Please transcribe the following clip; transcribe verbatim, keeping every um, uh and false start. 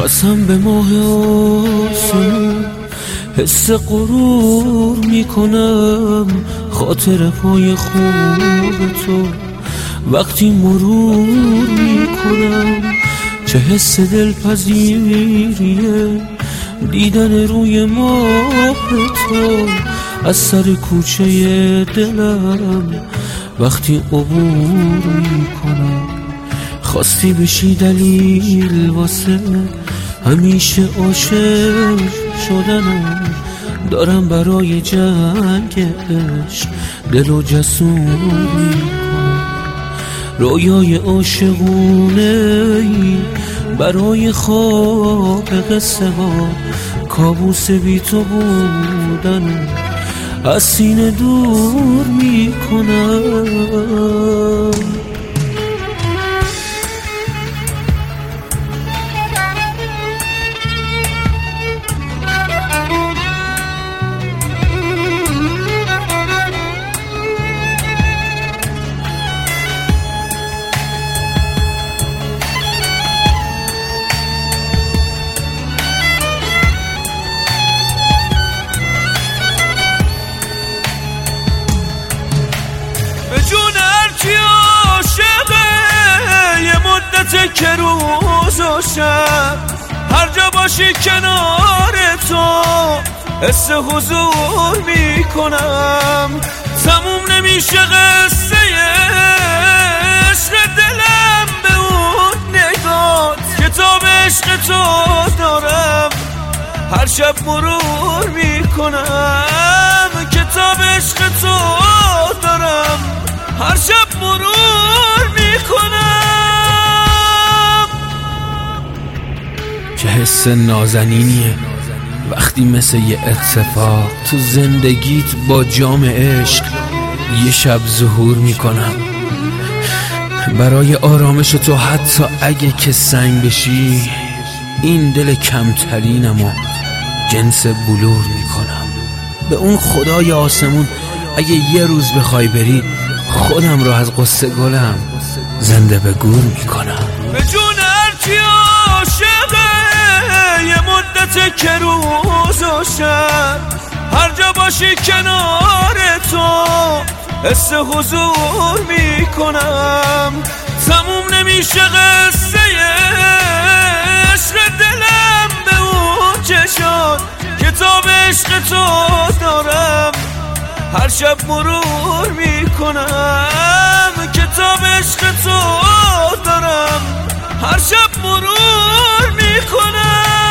قسم به ماه آسمون حس غرور میکنم، خاطره های خوب تو وقتی مرور میکنم. چه حس دلپذیریه دیدن روی ماه تو از سر کوچه دلم وقتی عبور میکنم. خواستی بشی دلیل واسه همیشه عاشق شدنم، دارم برای جنگ عشق دل و جسور میکنم. رویای عاشقونه برای خواب قصه ها، کابوس بی تو بودن از سینه دور میکنم. که روز و شب هر جا باشی کنار تو حس حضور میکنم. تموم نمیشه قصه عشق دلم به اون نگات، کتاب عشق تو دارم هر شب مرور میکنم. کتاب عشق تو دارم هر شب مرور میکنم. چه حس نازنینیه وقتی مثل یه اتفاق تو زندگیت با جام عشق یه شب ظهور میکنم. برای آرامش تو حتی اگه که سنگ بشی این دل کمترینمو جنس بلور میکنم. به اون خدای آسمون اگه یه روز بخوای بری خودم رو از قصه گلم زنده به گور میکنم. به جون هرچی عاشقه یه مدت که روز و شب هر جا باشی کنار تو حس حضور میکنم. تموم نمیشه قصه عشق دلم به اون چشات، کتاب عشق تو دارم هر شب مرور میکنم. کتاب عشق تو دارم هر شب مرور میکنم.